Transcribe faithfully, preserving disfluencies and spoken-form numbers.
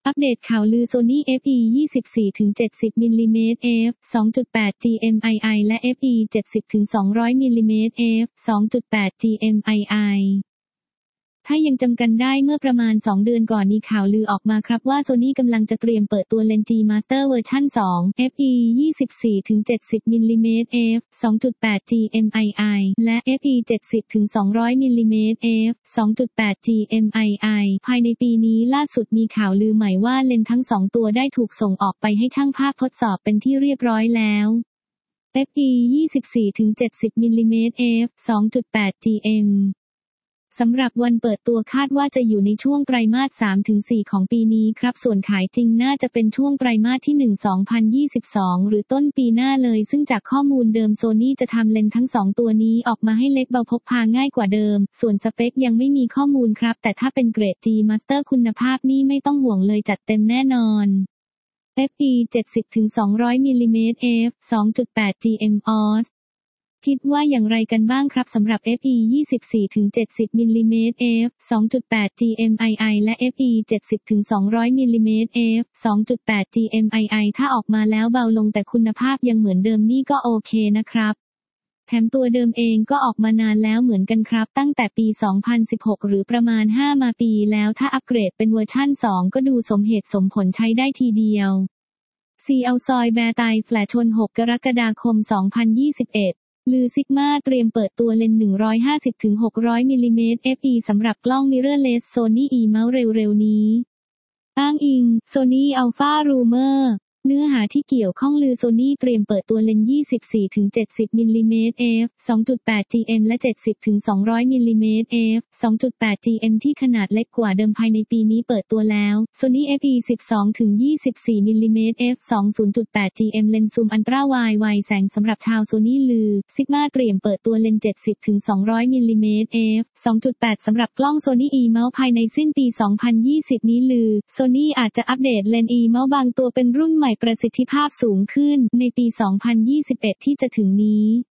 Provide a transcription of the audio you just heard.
อัปเดตข่าวลือ Sony เอฟ อี ยี่สิบสี่ถึงเจ็ดสิบ มิลลิเมตร เอฟ สองจุดแปด จี เอ็ม ไอ ไอ และ เอฟ อี เจ็ดสิบถึงสองร้อย มิลลิเมตร เอฟ สองจุดแปด จี เอ็ม ไอ ไอ ถ้ายังจำกันได้เมื่อประมาณสองเดือนก่อนมีข่าวลือออกมาครับว่า Sony กำลังจะเตรียมเปิดตัวเลนส์ G Master เวอร์ชันสอง เอฟ อี ยี่สิบสี่ถึงเจ็ดสิบ มิลลิเมตร เอฟ สองจุดแปด จี เอ็ม ไอ ไอ และ เอฟ อี เจ็ดสิบถึงสองร้อย มิลลิเมตร เอฟ สองจุดแปด จี เอ็ม ไอ ไอ ภายในปีนี้ล่าสุดมีข่าวลือใหม่ว่าเลนส์ทั้งสองตัวได้ถูกส่งออกไปให้ช่างภาพทดสอบเป็นที่เรียบร้อยแล้ว เอฟ อี ยี่สิบสี่ถึงเจ็ดสิบ มิลลิเมตร เอฟ สองจุดแปด จี เอ็มสำหรับวันเปิดตัวคาดว่าจะอยู่ในช่วงไตรมาส สามถึงสี่ ของปีนี้ครับส่วนขายจริงน่าจะเป็นช่วงไตรมาสที่ หนึ่ง สองพันยี่สิบสอง หรือต้นปีหน้าเลยซึ่งจากข้อมูลเดิม Sony จะทำเลนส์ทั้งสองตัวนี้ออกมาให้เล็กเบาพกพาง่ายกว่าเดิมส่วนสเปคยังไม่มีข้อมูลครับแต่ถ้าเป็นเกรด G Master คุณภาพนี่ไม่ต้องห่วงเลยจัดเต็มแน่นอน เอฟ อี เจ็ดสิบถึงสองร้อย มิลลิเมตร เอฟ สองจุดแปด จี เอ็ม ออสคิดว่าอย่างไรกันบ้างครับสำหรับ เอฟ อี ยี่สิบสี่ถึงเจ็ดสิบ มิลลิเมตร เอฟ สองจุดแปด จี เอ็ม ไอ ไอ และ เอฟ อี เจ็ดสิบถึงสองร้อย มิลลิเมตร เอฟ สองจุดแปด จี เอ็ม ไอ ไอ ถ้าออกมาแล้วเบาลงแต่คุณภาพยังเหมือนเดิมนี่ก็โอเคนะครับแถมตัวเดิมเองก็ออกมานานแล้วเหมือนกันครับตั้งแต่ปี สองพันสิบหก หรือประมาณ ห้า มาปีแล้วถ้าอัปเกรดเป็นเวอร์ชั่น สอง ก็ดูสมเหตุสมผลใช้ได้ทีเดียวซีเอาซอยแบร์ไตแฟลชชนหกกรกฎาคมสองพันยี่สิบเอ็ดลือซิกมาเตรียมเปิดตัวเลนส์ หนึ่งร้อยห้าสิบถึงหกร้อย มิลลิเมตร เอฟ อี สำหรับกล้อง Mirrorless Sony E-mount เร็วๆนี้อ้างอิง Sony Alpha Rumor เนื้อหาที่เกี่ยวข้องลือ Sony เตรียมเปิดตัวเลนส์ ยี่สิบสี่ถึงเจ็ดสิบ มิลลิเมตร เอฟ สองจุดแปด จี เอ็ม และ เจ็ดสิบถึงสองร้อย มิลลิเมตร เอฟ สองจุดแปด จี เอ็ม ที่ขนาดเล็กกว่าเดิมภายในปีนี้เปิดตัวแล้ว Sony เอฟ อี สิบสองถึงยี่สิบสี่ มิลลิเมตร เอฟ สอง ศูนย์จุดแปด จี เอ็ม เลนส์ซูมอัลตร้าไวด์ไวแสงสำหรับชาว Sony ลือ Sigma เตรียมเปิดตัวเลนส์ เจ็ดสิบถึงสองร้อย มิลลิเมตร เอฟ สองจุดแปด สำหรับกล้อง Sony E-mount ภายในสิ้นปี สองพันยี่สิบ นี้ลือ Sony อาจจะอัปเดตเลนส์ E-mount บางตัวเป็นรุ่นใหม่ประสิทธิภาพสูงขึ้นในปี สองพันยี่สิบเอ็ด ที่จะถึงนี้